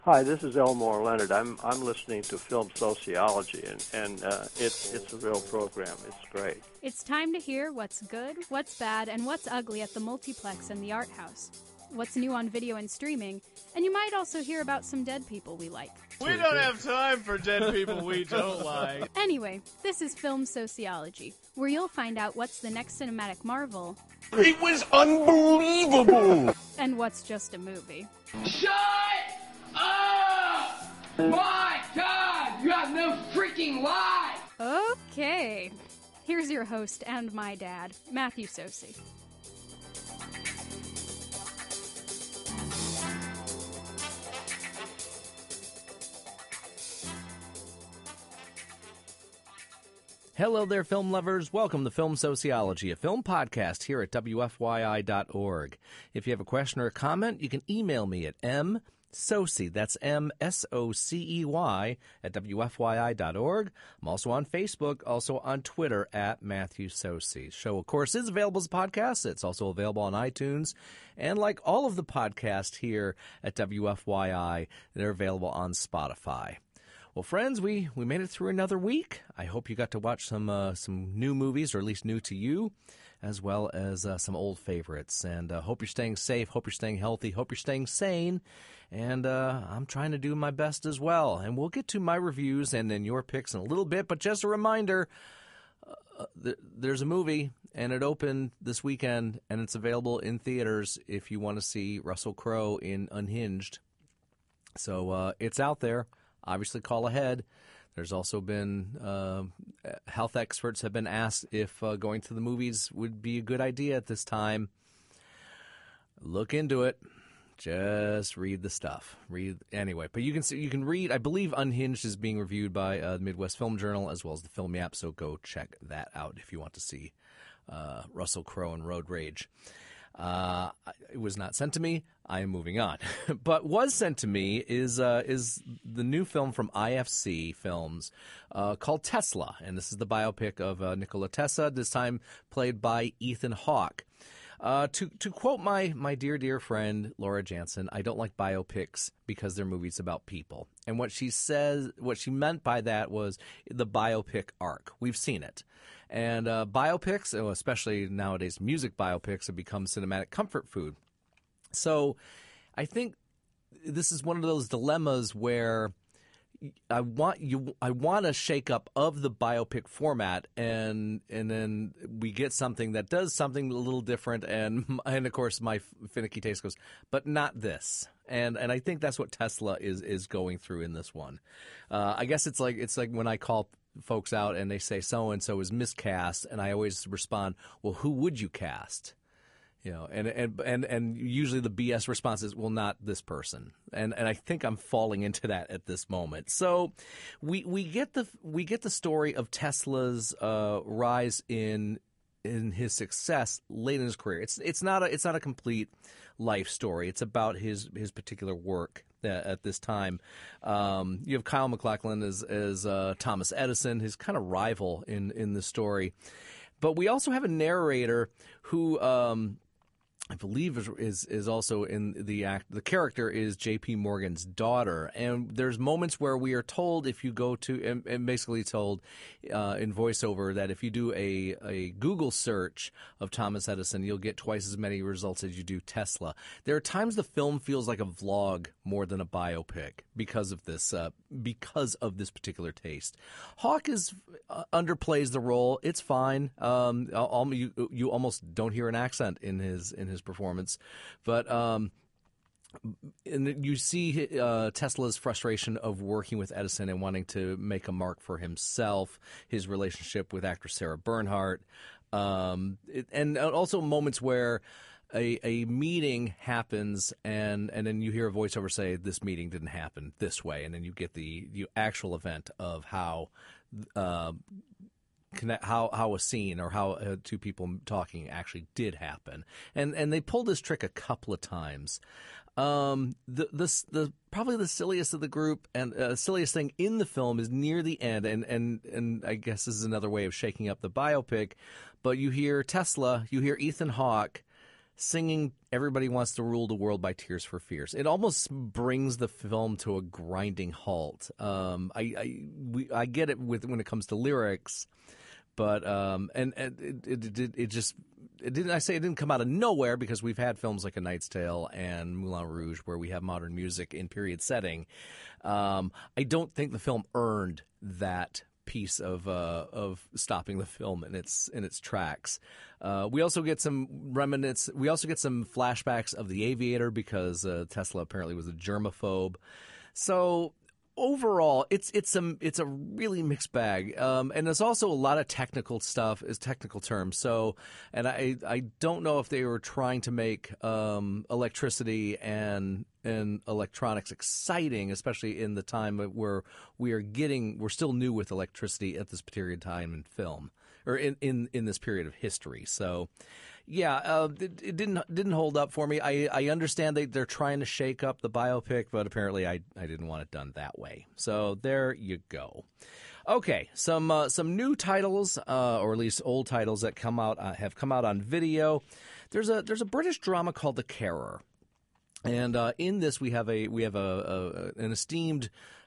Hi, this is Elmore Leonard. I'm listening to Film Sociology, and it's a real program. It's great. It's time to hear what's good, what's bad, and what's ugly at the multiplex and the art house. What's new on video and streaming, and you might also hear about some dead people we like. We don't have time for dead people we don't like. Anyway, this is Film Sociology, where you'll find out what's the next cinematic marvel. It was unbelievable! And what's just a movie. Shut up! My God, you have no freaking life! Okay, here's your host and my dad, Matthew Sosi. Hello there, film lovers. Welcome to Film Sociology, a film podcast here at WFYI.org. If you have a question or a comment, you can email me at msocey, that's M-S-O-C-E-Y, at WFYI.org. I'm also on Facebook, also on Twitter at Matthew Sosi. The show, of course, is available as a podcast. It's also available on iTunes. And like all of the podcasts here at WFYI, they're available on Spotify. Well, friends, we made it through another week. I hope you got to watch some new movies, or at least new to you, as well as some old favorites. And hope you're staying safe, hope you're staying healthy, hope you're staying sane. And I'm trying to do my best as well. And we'll get to my reviews and then your picks in a little bit. But just a reminder, there's a movie, and it opened this weekend, and it's available in theaters if you want to see Russell Crowe in Unhinged. So it's out there. Obviously, call ahead. There's also been health experts have been asked if going to the movies would be a good idea at this time. Look into it. Just read the stuff. Read anyway. But you can read. I believe Unhinged is being reviewed by the Midwest Film Journal as well as the Film Yap. So go check that out if you want to see Russell Crowe in Road Rage. It was not sent to me. I am moving on. But was sent to me is the new film from IFC Films called Tesla. And this is the biopic of Nikola Tesla, this time played by Ethan Hawke. To quote my dear friend Laura Jansen, I don't like biopics because they're movies about people. And what she meant by that was the biopic arc. We've seen it. And biopics, especially nowadays music biopics, have become cinematic comfort food. So I think this is one of those dilemmas where I want a shake-up of the biopic format, and then we get something that does something a little different, and of course my finicky taste goes, but not this. And I think that's what Tesla is going through in this one. I guess it's like when I call folks out and they say so and so is miscast, and I always respond, well, who would you cast? You know, and usually the BS response is, well, not this person, and I think I'm falling into that at this moment. So we get the story of Tesla's rise in his success late in his career. It's not a complete life story. It's about his particular work at this time. You have Kyle MacLachlan as Thomas Edison, his kind of rival in the story, but we also have a narrator who I believe is also in the act. The character is J.P. Morgan's daughter, and there's moments where we are told, if you go to and basically told in voiceover, that if you do a Google search of Thomas Edison, you'll get twice as many results as you do Tesla. There are times the film feels like a vlog more than a biopic because of this particular taste. Hawke underplays the role. It's fine. You almost don't hear an accent in his performance, but and you see Tesla's frustration of working with Edison and wanting to make a mark for himself, his relationship with actress Sarah Bernhardt, and also moments where a meeting happens and then you hear a voiceover say, this meeting didn't happen this way, and then you get the actual event of how a scene or how two people talking actually did happen, and they pulled this trick a couple of times. The probably the silliest of the group and silliest thing in the film is near the end, and I guess this is another way of shaking up the biopic. But you hear Tesla, you hear Ethan Hawke singing "Everybody Wants to Rule the World" by Tears for Fears. It almost brings the film to a grinding halt. I get it when it comes to lyrics, but it didn't. I say it didn't come out of nowhere, because we've had films like A Knight's Tale and Moulin Rouge where we have modern music in period setting. I don't think the film earned that piece of stopping the film in its tracks. We also get some remnants. We also get some flashbacks of The Aviator, because Tesla apparently was a germaphobe. So overall, it's a really mixed bag, and there's also a lot of technical stuff, technical terms. So, and I don't know if they were trying to make electricity and electronics exciting, especially in the time where we're still new with electricity at this period of time in film, or in this period of history. So, yeah, it didn't hold up for me. I understand they're trying to shake up the biopic, but apparently I didn't want it done that way. So there you go. Okay, some new titles, or at least old titles that have come out on video. There's a British drama called The Carer. And in this, we have an esteemed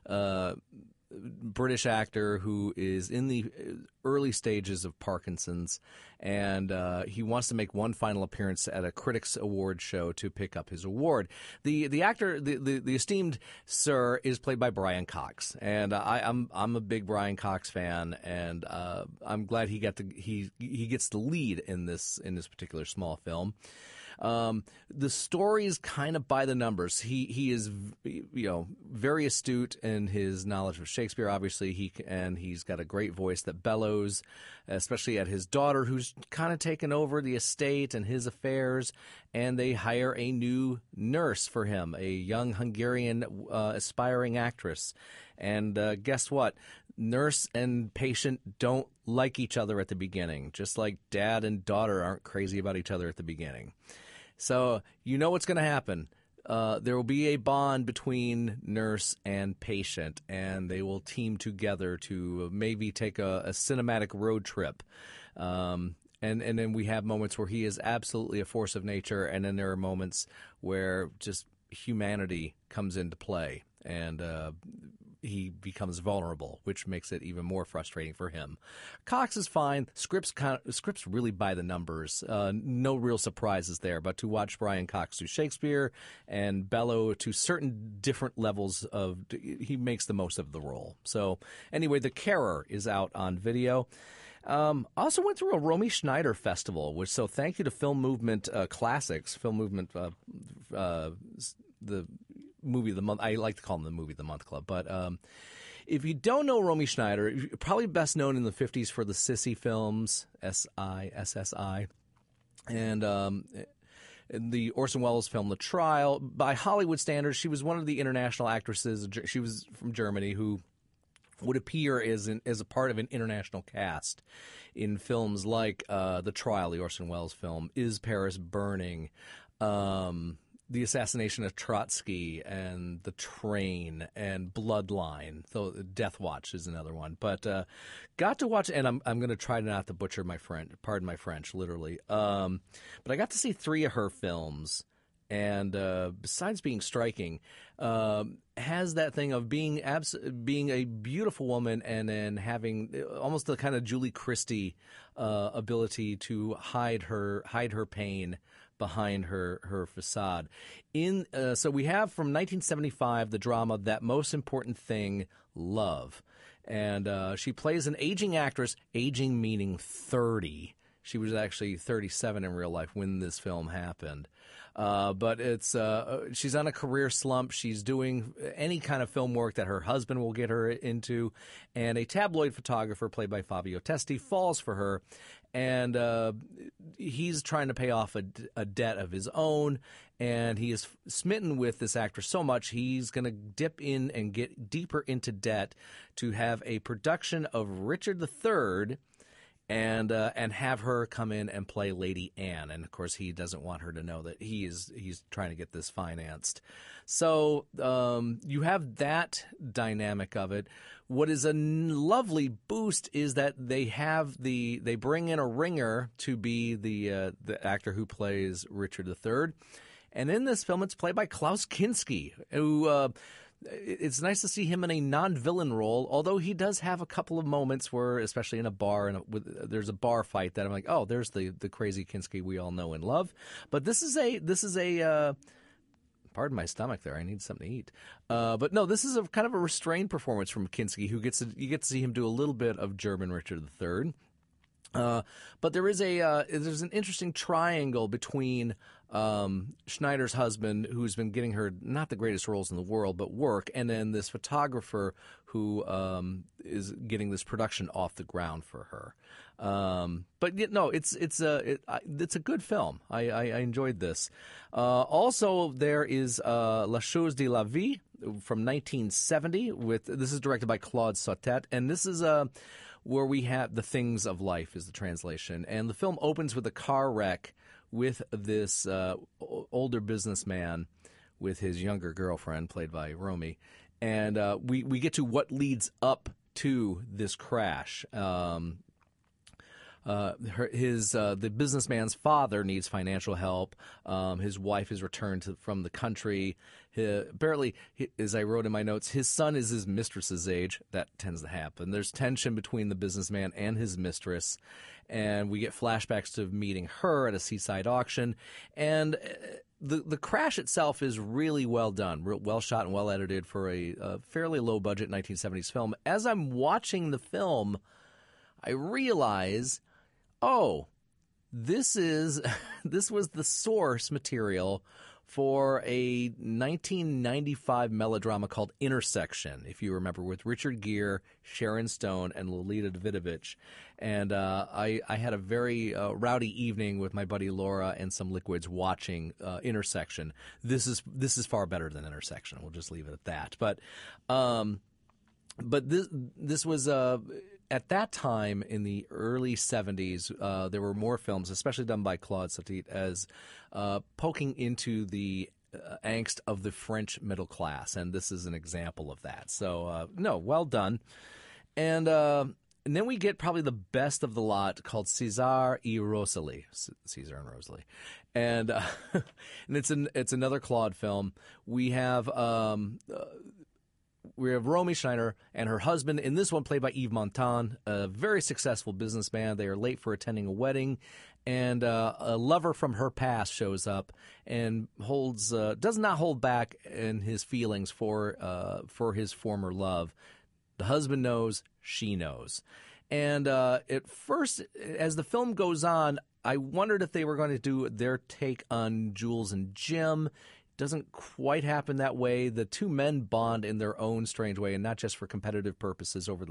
British actor who is in the early stages of Parkinson's, and he wants to make one final appearance at a Critics Award show to pick up his award. The actor, the esteemed sir, is played by Brian Cox, and I'm a big Brian Cox fan, and I'm glad he gets the lead in this particular small film. The story is kind of by the numbers. He is, very astute in his knowledge of Shakespeare. Obviously, he's got a great voice that bellows, especially at his daughter, who's kind of taken over the estate and his affairs. And they hire a new nurse for him, a young Hungarian aspiring actress. And guess what? Nurse and patient don't like each other at the beginning, just like dad and daughter aren't crazy about each other at the beginning. So you know what's going to happen. There will be a bond between nurse and patient, and they will team together to maybe take a cinematic road trip. And then we have moments where he is absolutely a force of nature, and then there are moments where just humanity comes into play, and he becomes vulnerable, which makes it even more frustrating for him. Cox is fine. Script's really by the numbers. No real surprises there. But to watch Brian Cox do Shakespeare and bellow to certain different levels he makes the most of the role. So anyway, The Carer is out on video. Also went through a Romy Schneider festival, so thank you to Film Movement Classics, Film Movement, the movie of the month. I like to call them the movie of the month club. But if you don't know Romy Schneider, probably best known in the 50s for the Sissy films, SISSI, and the Orson Welles film The Trial. By Hollywood standards, she was one of the international actresses. She was from Germany who would appear as a part of an international cast in films like The Trial, the Orson Welles film, Is Paris Burning?, The Assassination of Trotsky, and The Train, and Bloodline. So Death Watch is another one. But got to watch, and I'm going to try not to butcher my French, pardon my French, literally. But I got to see 3 of her films, and besides being striking, has that thing of being a beautiful woman and then having almost the kind of Julie Christie ability to hide her pain behind her facade. So we have from 1975 the drama That Most Important Thing, Love. And she plays an aging actress, aging meaning 30. She was actually 37 in real life when this film happened. But she's on a career slump. She's doing any kind of film work that her husband will get her into. And a tabloid photographer played by Fabio Testi falls for her. And he's trying to pay off a debt of his own. And he is smitten with this actress so much, he's going to dip in and get deeper into debt to have a production of Richard III and have her come in and play Lady Anne. And of course, he doesn't want her to know that he's trying to get this financed. So you have that dynamic of it. What is a lovely boost is that they bring in a ringer to be the actor who plays Richard III, and in this film it's played by Klaus Kinski, who. It's nice to see him in a non-villain role, although he does have a couple of moments where, especially in a bar, there's a bar fight that I'm like, oh, there's the crazy Kinski we all know and love. But this is a pardon my stomach there, I need something to eat. But no, this is a kind of a restrained performance from Kinski, you get to see him do a little bit of German Richard III. But there's an interesting triangle between Schneider's husband, who's been getting her not the greatest roles in the world, but work, and then this photographer who is getting this production off the ground for her. But no, it's a good film. I enjoyed this. Also, there is La Chose de la Vie from 1970. This is directed by Claude Sautet, and this is where we have The Things of Life is the translation. And the film opens with a car wreck with this older businessman with his younger girlfriend, played by Romy. And we get to what leads up to this crash. The businessman's father needs financial help. His wife is returned from the country. Apparently, as I wrote in my notes, his son is his mistress's age. That tends to happen. There's tension between the businessman and his mistress, and we get flashbacks to meeting her at a seaside auction. And the crash itself is really well done, well shot and well edited for a fairly low-budget 1970s film. As I'm watching the film, I realize, this was the source material for a 1995 melodrama called Intersection, if you remember, with Richard Gere, Sharon Stone, and Lolita Davidovich. And I had a very rowdy evening with my buddy Laura and some liquids watching Intersection. This is far better than Intersection. We'll just leave it at that. But this was at that time in the early 70s, there were more films, especially done by Claude Sautet, as poking into the angst of the French middle class, and this is an example of that. So, no, well done. And then we get probably the best of the lot, called César et Rosalie. Caesar and Rosalie. And it's another Claude film. We have Romy Schneider and her husband, in this one played by Yves Montand, a very successful businessman. They are late for attending a wedding, and a lover from her past shows up and does not hold back in his feelings for his former love. The husband knows, she knows. And at first, as the film goes on, I wondered if they were going to do their take on Jules and Jim. Doesn't quite happen that way. The two men bond in their own strange way, and not just for competitive purposes over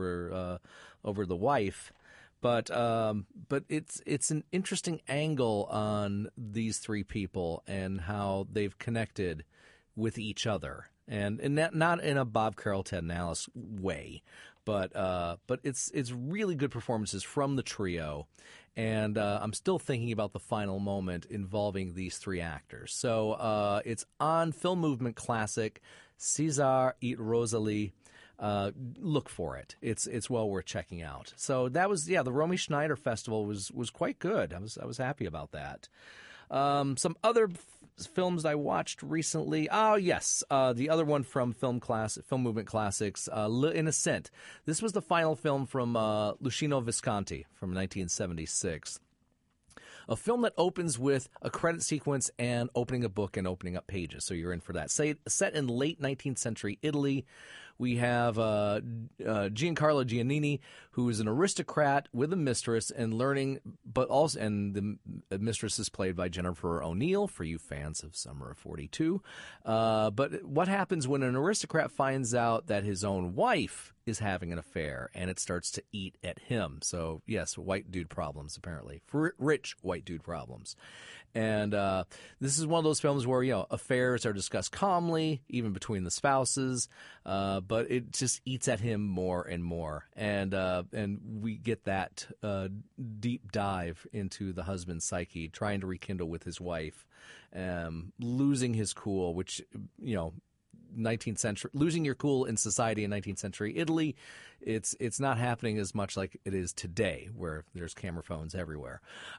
the wife, but it's an interesting angle on these three people and how they've connected with each other, and not in a Bob Carroll, Ted and Alice way, but it's really good performances from the trio. And I'm still thinking about the final moment involving these three actors. So it's on Film Movement Classic, César et Rosalie. Look for it. It's well worth checking out. So that was the Romy Schneider Festival was quite good. I was happy about that. Some other films I watched recently. Oh yes, the other one from Film Movement Classics, L'Innocent. This was the final film from Luchino Visconti from 1976. A film that opens with a credit sequence and opening a book and opening up pages, so you're in for that. Set in late 19th century Italy, we have Giancarlo Giannini, who is an aristocrat with a mistress and the mistress is played by Jennifer O'Neill, for you fans of Summer of 42. But what happens when an aristocrat finds out that his own wife is having an affair, and it starts to eat at him? So, yes, white dude problems, apparently. Rich white dude problems. And this is one of those films where, affairs are discussed calmly, even between the spouses. but it just eats at him more and more, and we get that deep dive into the husband's psyche, trying to rekindle with his wife, losing his cool, which 19th century, losing your cool in society in 19th century Italy, it's not happening as much like it is today, where there's camera phones everywhere.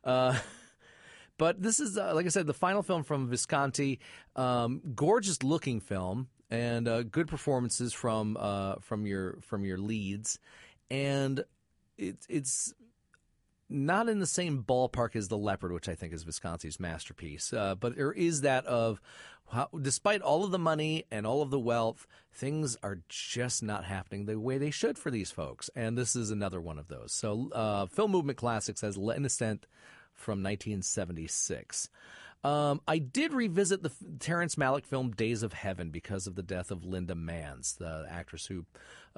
But this is, like I said, the final film from Visconti. Gorgeous looking film, and good performances from your leads, and it's not in the same ballpark as The Leopard, which I think is Visconti's masterpiece. But there is that of how, despite all of the money and all of the wealth, things are just not happening the way they should for these folks. And this is another one of those. So Film Movement Classics has L'Innocent from 1976. I did revisit the Terrence Malick film Days of Heaven because of the death of Linda Manz, the actress who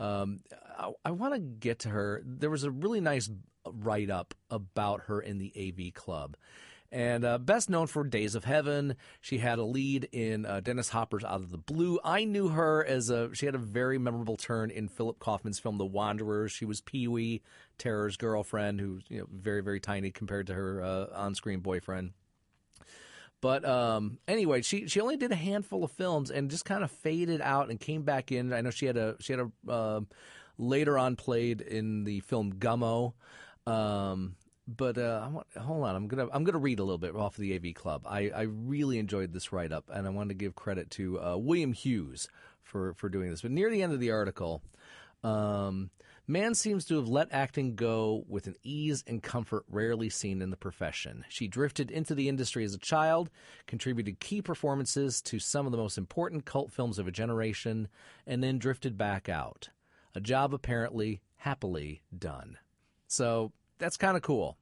I want to get to her. There was a really nice write-up about her in the AV Club. And best known for Days of Heaven, she had a lead in Dennis Hopper's Out of the Blue. I knew her she had a very memorable turn in Philip Kaufman's film The Wanderers. She was Pee-wee Terror's girlfriend, who's very, very tiny compared to her on-screen boyfriend. But anyway, she only did a handful of films and just kind of faded out and came back in. I know she had a later on played in the film Gummo. But hold on, I'm gonna read a little bit off of the AV Club. I really enjoyed this write up, and I wanted to give credit to William Hughes for doing this. But near the end of the article, Mann seems to have let acting go with an ease and comfort rarely seen in the profession. She drifted into the industry as a child, contributed key performances to some of the most important cult films of a generation, and then drifted back out. A job apparently happily done. So that's kind of cool.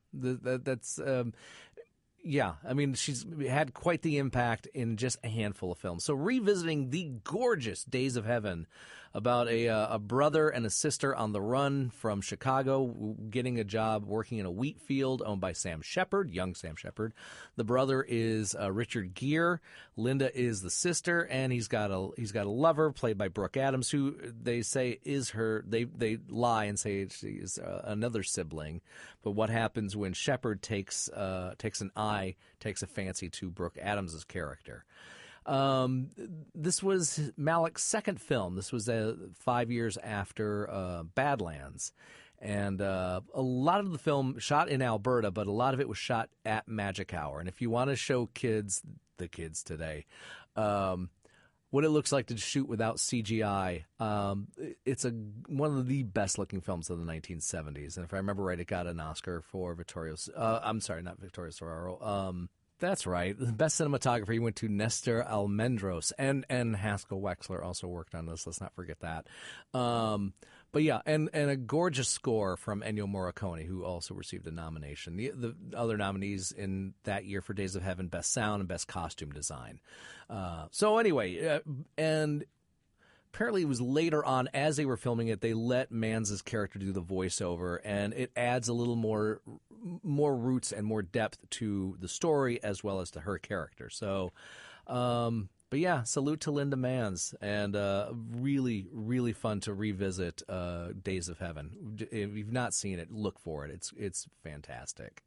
Yeah, I mean, she's had quite the impact in just a handful of films. So revisiting the gorgeous Days of Heaven, about a brother and a sister on the run from Chicago, getting a job working in a wheat field owned by Sam Shepard, young Sam Shepard. The brother is Richard Gere. Linda is the sister, and he's got a lover played by Brooke Adams, who they say is her. They lie and say she's another sibling. But what happens when Shepard takes a fancy to Brooke Adams' character? This was Malick's second film. This was 5 years after Badlands. And a lot of the film shot in Alberta, but a lot of it was shot at Magic Hour. And if you want to show the kids today, what it looks like to shoot without CGI, it's one of the best-looking films of the 1970s. And if I remember right, it got an Oscar for I'm sorry, not Vittorio Storaro. That's right. The best cinematographer went to Nestor Almendros, and Haskell Wexler also worked on this. Let's not forget that. But yeah, and a gorgeous score from Ennio Morricone, who also received a nomination. The other nominees in that year for Days of Heaven: Best Sound and Best Costume Design. So anyway, and apparently it was later on, as they were filming it, they let Manz's character do the voiceover, and it adds a little more roots and more depth to the story as well as to her character. So, but yeah, salute to Linda Manz, and really, really fun to revisit Days of Heaven. If you've not seen it, look for it. It's fantastic.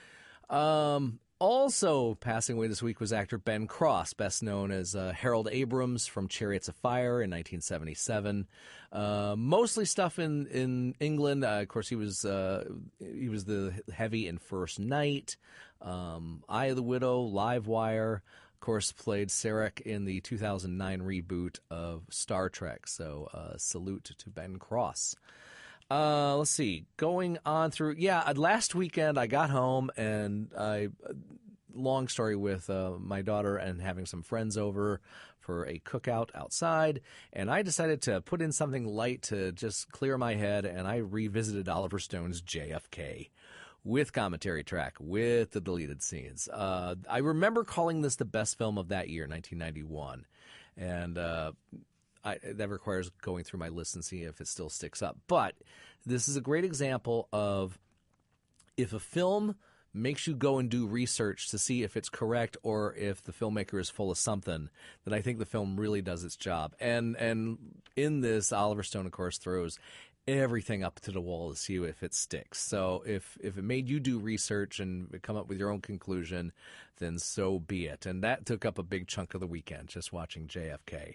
Also passing away this week was actor Ben Cross, best known as Harold Abrams from Chariots of Fire in 1977. Mostly stuff in England. Of course, he was the heavy in First Night, Eye of the Widow, Live Wire. Of course, played Sarek in the 2009 reboot of Star Trek. So salute to Ben Cross. Let's see. Going on through, last weekend I got home and long story with my daughter and having some friends over for a cookout outside, and I decided to put in something light to just clear my head, and I revisited Oliver Stone's JFK with commentary track, with the deleted scenes. I remember calling this the best film of that year, 1991, and that requires going through my list and seeing if it still sticks up. But this is a great example of if a film makes you go and do research to see if it's correct or if the filmmaker is full of something, then I think the film really does its job. And in this, Oliver Stone, of course, throws everything up to the wall to see if it sticks. So if it made you do research and come up with your own conclusion, then so be it. And that took up a big chunk of the weekend, just watching JFK.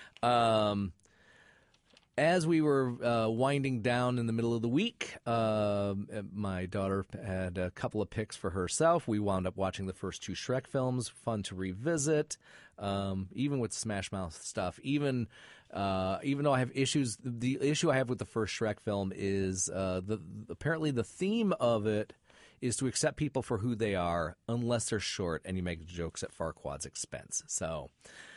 As we were winding down in the middle of the week, my daughter had a couple of picks for herself. We wound up watching the first 2 Shrek films, fun to revisit, even with Smash Mouth stuff. Even though I have issues, the issue I have with the first Shrek film is apparently the theme of it is to accept people for who they are unless they're short and you make jokes at Farquaad's expense. So,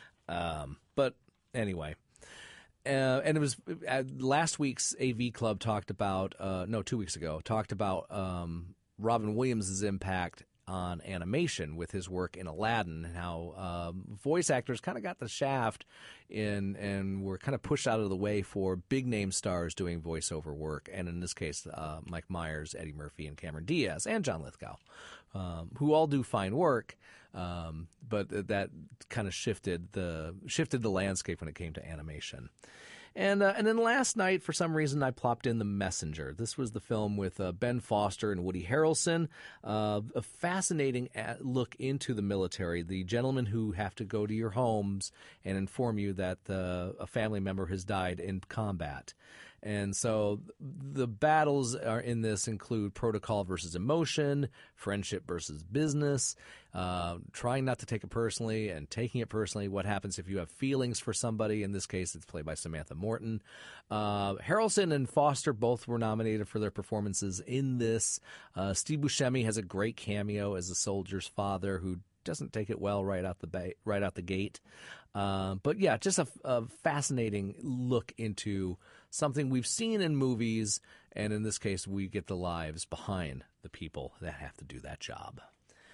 but anyway. And it was last week's AV Club talked about 2 weeks ago talked about Robin Williams' impact on animation with his work in Aladdin and how voice actors kind of got the shaft and were kind of pushed out of the way for big name stars doing voiceover work, and in this case Mike Myers, Eddie Murphy, and Cameron Diaz, and John Lithgow, who all do fine work, but that kind of shifted the landscape when it came to animation. And then last night, for some reason, I plopped in The Messenger. This was the film with Ben Foster and Woody Harrelson. A fascinating look into the military, the gentlemen who have to go to your homes and inform you that a family member has died in combat. And so the battles are in this include protocol versus emotion, friendship versus business, trying not to take it personally and taking it personally. What happens if you have feelings for somebody? In this case, it's played by Samantha Morton. Harrelson and Foster both were nominated for their performances in this. Steve Buscemi has a great cameo as a soldier's father who doesn't take it well right out the gate. But yeah, just a fascinating look into something we've seen in movies, and in this case, we get the lives behind the people that have to do that job.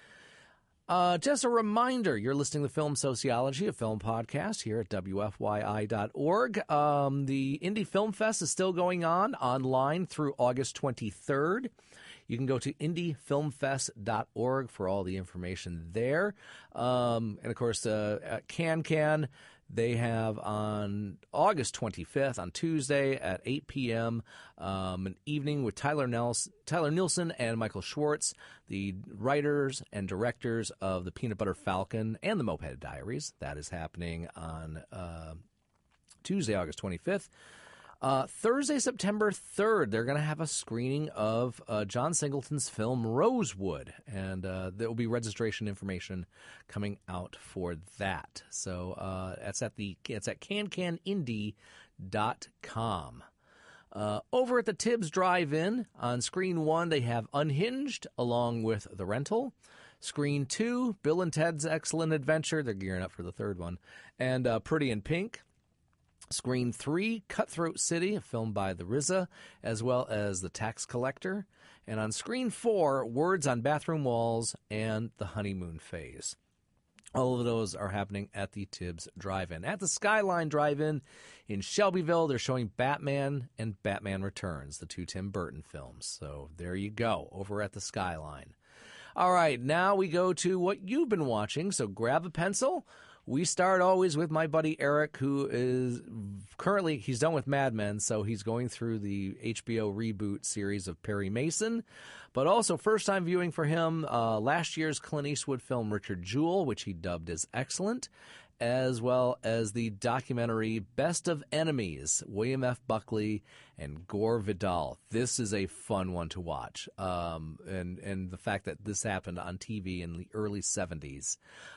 Just a reminder, you're listening to Film Sociology, a film podcast here at WFYI.org. The Indie Film Fest is still going on online through August 23rd. You can go to indiefilmfest.org for all the information there. And, of course, at Can, they have on August 25th, on Tuesday at 8 p.m., an evening with Tyler Nielsen and Michael Schwartz, the writers and directors of The Peanut Butter Falcon and The Moped Diaries. That is happening on Tuesday, August 25th. Thursday, September 3rd, they're going to have a screening of John Singleton's film Rosewood, and there will be registration information coming out for that. So it's at cancanindie.com. Over at the Tibbs Drive-In, on Screen 1, they have Unhinged along with The Rental. Screen 2, Bill and Ted's Excellent Adventure. They're gearing up for the third one. And Pretty in Pink. Screen 3, Cutthroat City, a film by The RZA, as well as The Tax Collector. And on Screen 4, Words on Bathroom Walls and The Honeymoon Phase. All of those are happening at the Tibbs Drive-In. At the Skyline Drive-In in Shelbyville, they're showing Batman and Batman Returns, the 2 Tim Burton films. So there you go, over at the Skyline. All right, now we go to what you've been watching, so grab a pencil. We start always with my buddy Eric, who is currently, he's done with Mad Men, so he's going through the HBO reboot series of Perry Mason. But also, first-time viewing for him, last year's Clint Eastwood film Richard Jewell, which he dubbed as excellent, as well as the documentary Best of Enemies, William F. Buckley and Gore Vidal. This is a fun one to watch, and the fact that this happened on TV in the early 70s.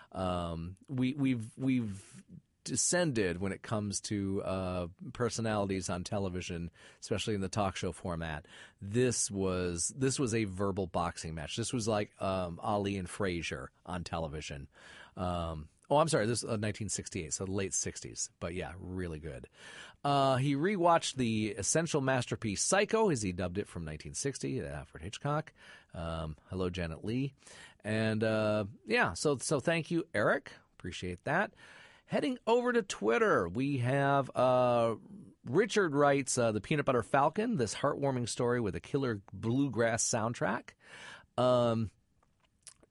We've descended when it comes to personalities on television, especially in the talk show format. This was a verbal boxing match. This was like Ali and Frazier on television. I'm sorry, this is 1968, so the late 60s. But yeah, really good. He rewatched the essential masterpiece Psycho, as he dubbed it, from 1960, Alfred Hitchcock. Hello, Janet Leigh. And so thank you, Eric. Appreciate that. Heading over to Twitter, we have Richard writes The Peanut Butter Falcon, this heartwarming story with a killer bluegrass soundtrack.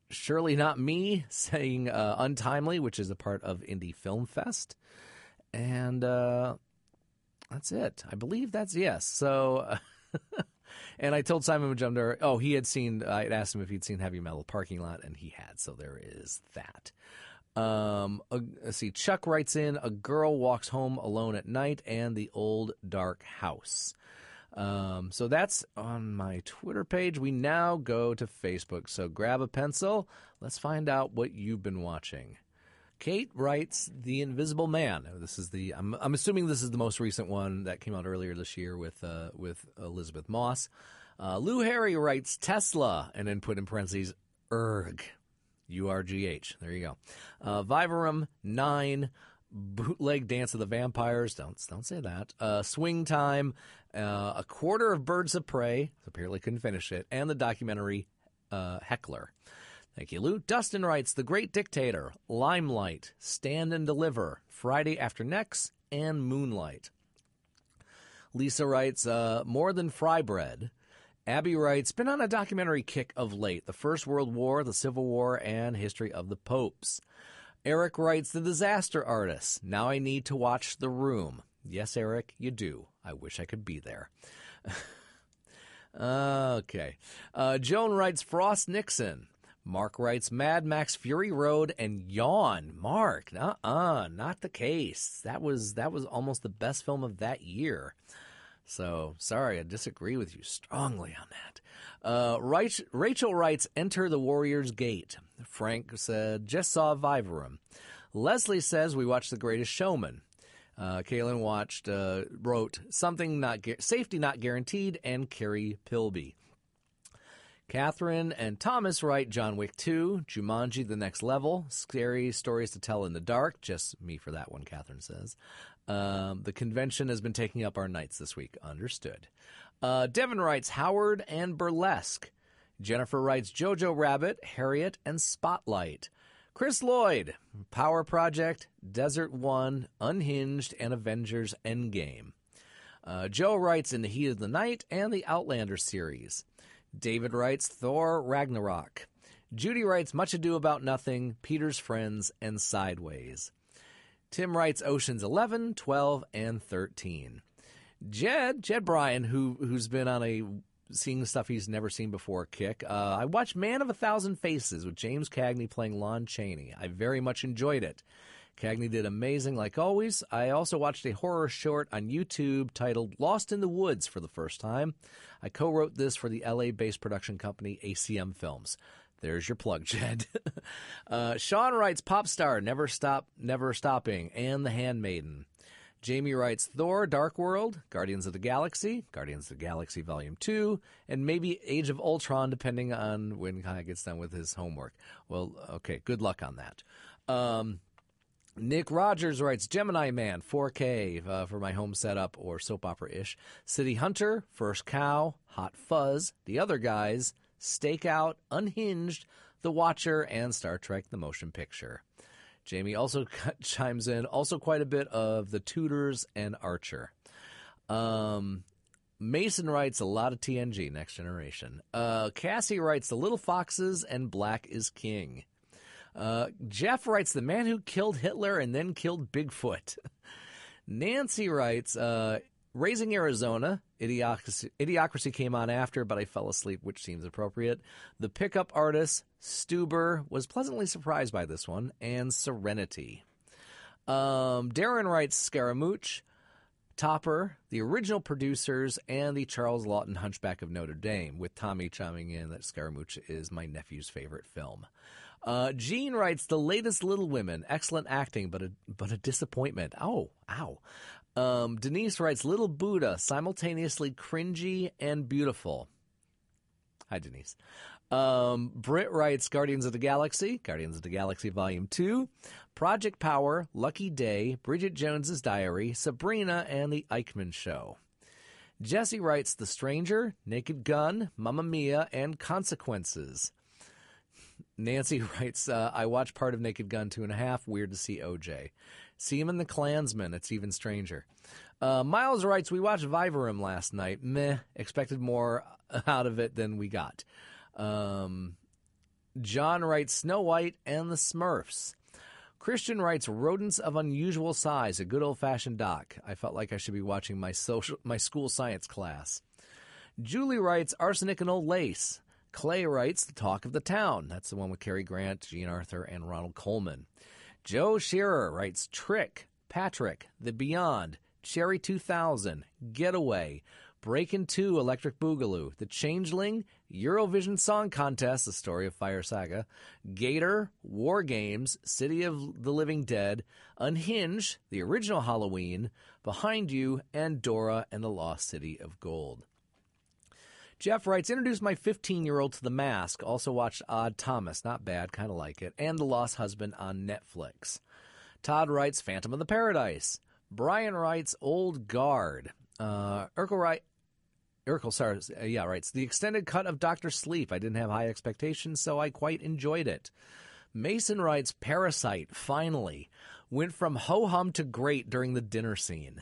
Surely Not Me saying Untimely, which is a part of Indie Film Fest. And that's it. I believe that's yes. So, and I told Simon Majumdar, I'd asked him if he'd seen Heavy Metal Parking Lot, and he had. So there is that. Let's see. Chuck writes in, A Girl Walks Home Alone at Night and The Old Dark House. So that's on my Twitter page. We now go to Facebook. So grab a pencil. Let's find out what you've been watching. Kate writes The Invisible Man. This is I'm assuming this is the most recent one that came out earlier this year with Elizabeth Moss. Lou Harry writes Tesla and then put in parentheses URGH. URGH. There you go. Vivarum 9. Bootleg Dance of the Vampires. Don't say that. Swing Time. A Quarter of Birds of Prey. Apparently couldn't finish it. And the documentary Heckler. Thank you, Lou. Dustin writes The Great Dictator, Limelight, Stand and Deliver, Friday After Next, and Moonlight. Lisa writes More Than Fry Bread. Abby writes, been on a documentary kick of late. The First World War, the Civil War, and History of the Popes. Eric writes, The Disaster Artist. Now I need to watch The Room. Yes, Eric, you do. I wish I could be there. Okay. Joan writes, Frost Nixon. Mark writes, Mad Max Fury Road and Yawn. Mark, not the case. That was almost the best film of that year. So, sorry, I disagree with you strongly on that. Rachel writes, Enter the Warrior's Gate. Frank said, just saw Vivarum. Leslie says, we watched The Greatest Showman. Kaylin wrote, Safety Not Guaranteed, and Carrie Pilby. Catherine and Thomas write John Wick 2, Jumanji The Next Level, Scary Stories to Tell in the Dark. Just me for that one, Catherine says. The convention has been taking up our nights this week. Understood. Devin writes Howard and Burlesque. Jennifer writes Jojo Rabbit, Harriet, and Spotlight. Chris Lloyd, Power Project, Desert One, Unhinged, and Avengers Endgame. Joe writes In the Heat of the Night and the Outlander series. David writes Thor Ragnarok. Judy writes Much Ado About Nothing, Peter's Friends, and Sideways. Tim writes Oceans 11, 12, and 13. Jed Bryan, who's been on a seeing stuff he's never seen before kick. I watched Man of a Thousand Faces with James Cagney playing Lon Chaney. I very much enjoyed it. Cagney did amazing like always. I also watched a horror short on YouTube titled Lost in the Woods for the first time. I co-wrote this for the LA-based production company ACM Films. There's your plug, Jed. Sean writes Pop Star, Never Stopping, and The Handmaiden. Jamie writes Thor, Dark World, Guardians of the Galaxy Volume 2, and maybe Age of Ultron, depending on when Kai gets done with his homework. Well, okay, good luck on that. Nick Rogers writes Gemini Man, 4K for my home setup or soap opera-ish. City Hunter, First Cow, Hot Fuzz, The Other Guys, Stakeout, Unhinged, The Watcher, and Star Trek The Motion Picture. Jamie also chimes in, also quite a bit of The Tudors and Archer. Mason writes a lot of TNG, Next Generation. Cassie writes The Little Foxes and Black is King. Jeff writes The Man Who Killed Hitler and Then Killed Bigfoot. Nancy writes Raising Arizona. Idiocracy came on after, but I fell asleep, which seems appropriate. The Pickup Artist, Stuber, was pleasantly surprised by this one, and Serenity. Darren writes Scaramouche, Topper, the original producers, and the Charles Lawton Hunchback of Notre Dame, with Tommy chiming in that Scaramouche is my nephew's favorite film. Gene writes The Latest Little Women, excellent acting, but a disappointment. Oh, ow. Denise writes Little Buddha, simultaneously cringy and beautiful. Hi, Denise. Britt writes Guardians of the Galaxy Volume 2, Project Power, Lucky Day, Bridget Jones's Diary, Sabrina, and The Eichmann Show. Jesse writes The Stranger, Naked Gun, Mamma Mia, and Consequences. Nancy writes, I watched part of Naked Gun 2.5. Weird to see OJ. See him in The Klansman. It's even stranger. Miles writes, we watched Vivarum last night. Meh. Expected more out of it than we got. John writes Snow White and the Smurfs. Christian writes Rodents of Unusual Size, a good old-fashioned doc. I felt like I should be watching my school science class. Julie writes Arsenic and Old Lace. Clay writes The Talk of the Town. That's the one with Cary Grant, Jean Arthur, and Ronald Colman. Joe Shearer writes Trick, Patrick, The Beyond, Cherry 2000, Getaway, Breakin' 2, Electric Boogaloo, The Changeling, Eurovision Song Contest, The Story of Fire Saga, Gator, War Games, City of the Living Dead, Unhinged, the original Halloween, Behind You, and Dora and the Lost City of Gold. Jeff writes, introduced my 15-year-old to The Mask, also watched Odd Thomas, not bad, kind of like it, and The Lost Husband on Netflix. Todd writes, Phantom of the Paradise. Brian writes, Old Guard. Urkel writes, the extended cut of Dr. Sleep. I didn't have high expectations, so I quite enjoyed it. Mason writes, Parasite, finally. Went from ho-hum to great during the dinner scene.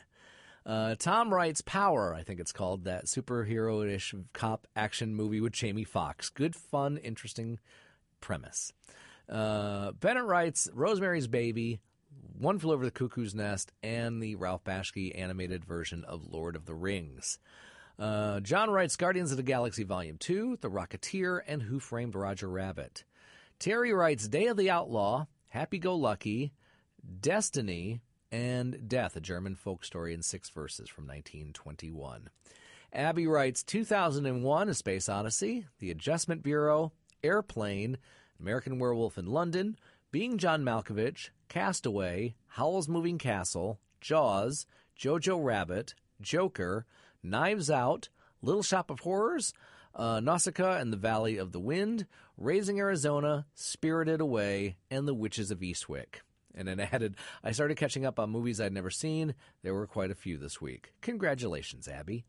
Tom writes, Power, I think it's called, that superhero-ish cop action movie with Jamie Foxx. Good, fun, interesting premise. Bennett writes, Rosemary's Baby, One Flew Over the Cuckoo's Nest, and the Ralph Bakshi animated version of Lord of the Rings. John writes Guardians of the Galaxy Volume 2, The Rocketeer, and Who Framed Roger Rabbit. Terry writes Day of the Outlaw, Happy-Go-Lucky, Destiny, and Death, a German folk story in 6 verses from 1921. Abby writes 2001, A Space Odyssey, The Adjustment Bureau, Airplane, American Werewolf in London, Being John Malkovich, Castaway, Howl's Moving Castle, Jaws, Jojo Rabbit, Joker, Knives Out, Little Shop of Horrors, Nausicaa and the Valley of the Wind, Raising Arizona, Spirited Away, and The Witches of Eastwick. And then added, I started catching up on movies I'd never seen. There were quite a few this week. Congratulations, Abby.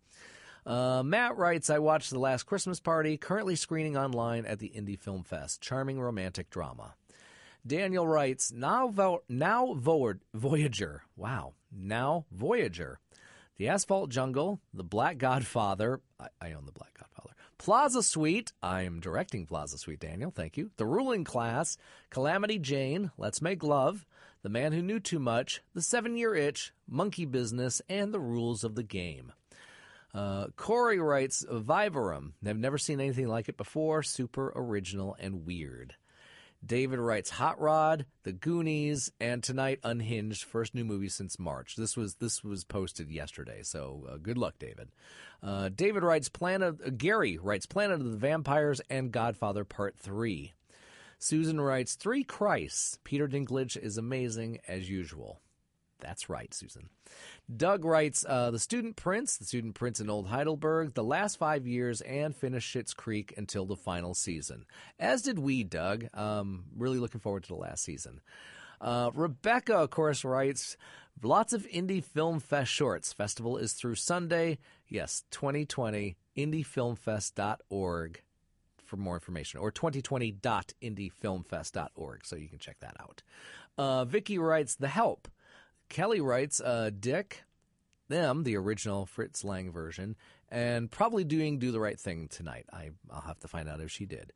Matt writes, I watched The Last Christmas Party, currently screening online at the Indie Film Fest. Charming romantic drama. Daniel writes, Now Voyager. Wow. Now Voyager. The Asphalt Jungle, The Black Godfather. I own The Black Godfather. Plaza Suite. I'm directing Plaza Suite, Daniel. Thank you. The Ruling Class. Calamity Jane. Let's Make Love. The Man Who Knew Too Much. The 7-Year Itch. Monkey Business. And The Rules of the Game. Corey writes, Vivarum. I've never seen anything like it before. Super original and weird. David writes Hot Rod, The Goonies, and tonight Unhinged, first new movie since March. This was posted yesterday, so good luck, David. David writes Gary writes Planet of the Vampires and Godfather Part 3. Susan writes 3 Christs. Peter Dinklage is amazing as usual. That's right, Susan. Doug writes The Student Prince in Old Heidelberg, The Last 5 Years, and finished Schitt's Creek until the final season. As did we, Doug. Really looking forward to the last season. Rebecca, of course, writes lots of Indie Film Fest shorts. Festival is through Sunday. Yes, 2020, indiefilmfest.org for more information, or 2020.indiefilmfest.org, so you can check that out. Vicky writes The Help. Kelly writes, Dick, them, the original Fritz Lang version, and probably doing Do the Right Thing tonight. I'll have to find out if she did.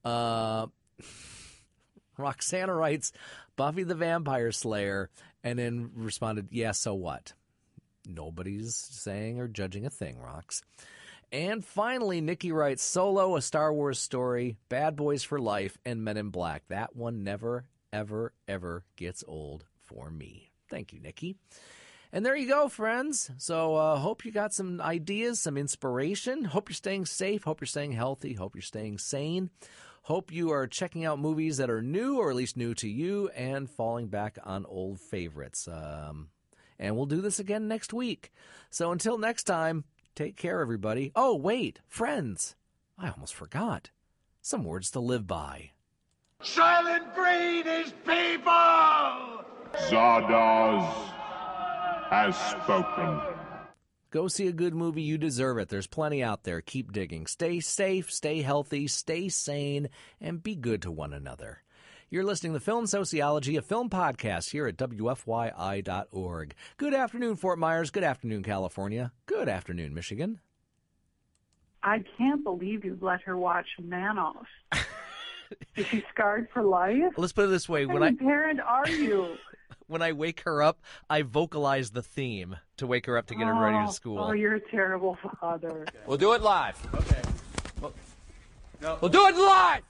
Roxana writes, Buffy the Vampire Slayer, and then responded, yeah, so what? Nobody's saying or judging a thing, Rox. And finally, Nikki writes, Solo, A Star Wars Story, Bad Boys for Life, and Men in Black. That one never, ever, ever gets old for me. Thank you, Nikki. And there you go, friends. So hope you got some ideas, some inspiration. Hope you're staying safe. Hope you're staying healthy. Hope you're staying sane. Hope you are checking out movies that are new, or at least new to you, and falling back on old favorites. And we'll do this again next week. So until next time, take care, everybody. Oh, wait, friends. I almost forgot. Some words to live by. Silent breed is people! Zardoz has spoken. Go see a good movie. You deserve it. There's plenty out there. Keep digging. Stay safe, stay healthy, stay sane, and be good to one another. You're listening to Film Sociology, a film podcast here at WFYI.org. Good afternoon, Fort Myers. Good afternoon, California. Good afternoon, Michigan. I can't believe you let her watch Manoff. Is she scarred for life? Let's put it this way. What kind of parent are you? When I wake her up, I vocalize the theme to wake her up to get her ready to school. Oh, you're a terrible father. We'll do it live. Okay. We'll do it live.